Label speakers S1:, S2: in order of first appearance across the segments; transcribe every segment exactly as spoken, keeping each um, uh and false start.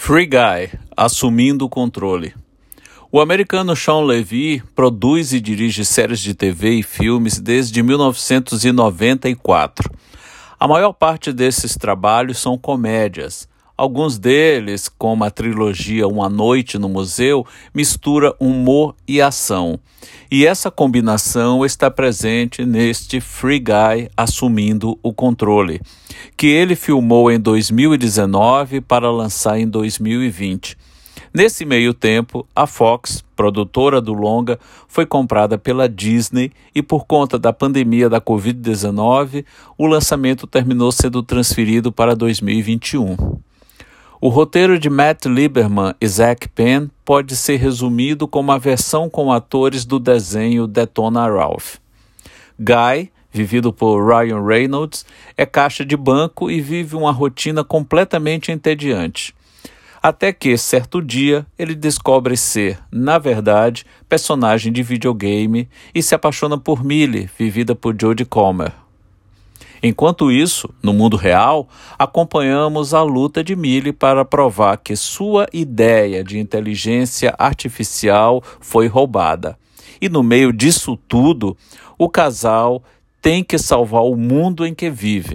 S1: Free Guy, assumindo o controle. O americano Shawn Levy produz e dirige séries de T V e filmes desde mil novecentos e noventa e quatro. A maior parte desses trabalhos são comédias. Alguns deles, como a trilogia Uma Noite no Museu, mistura humor e ação. E essa combinação está presente neste Free Guy assumindo o controle, que ele filmou em dois mil e dezenove para lançar em dois mil e vinte. Nesse meio tempo, a Fox, produtora do longa, foi comprada pela Disney e por conta da pandemia da covid dezenove, o lançamento terminou sendo transferido para dois mil e vinte e um. O roteiro de Matt Lieberman e Zach Penn pode ser resumido como a versão com atores do desenho Detona Ralph. Guy, vivido por Ryan Reynolds, é caixa de banco e vive uma rotina completamente entediante. Até que, certo dia, ele descobre ser, na verdade, personagem de videogame e se apaixona por Millie, vivida por Jodie Comer. Enquanto isso, no mundo real, acompanhamos a luta de Millie para provar que sua ideia de inteligência artificial foi roubada. E no meio disso tudo, o casal tem que salvar o mundo em que vive.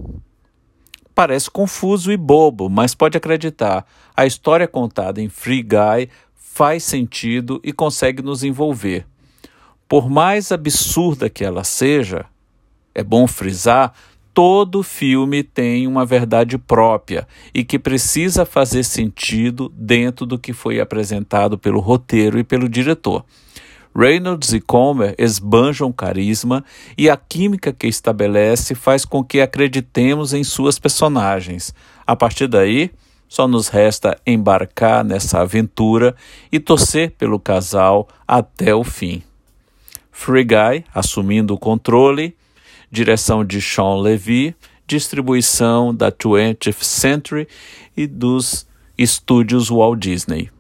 S1: Parece confuso e bobo, mas pode acreditar, a história contada em Free Guy faz sentido e consegue nos envolver. Por mais absurda que ela seja, é bom frisar, todo filme tem uma verdade própria e que precisa fazer sentido dentro do que foi apresentado pelo roteiro e pelo diretor. Reynolds e Comer esbanjam carisma e a química que estabelece faz com que acreditemos em suas personagens. A partir daí, só nos resta embarcar nessa aventura e torcer pelo casal até o fim. Free Guy, assumindo o controle, direção de Shawn Levy, distribuição da twentieth Century e dos estúdios Walt Disney.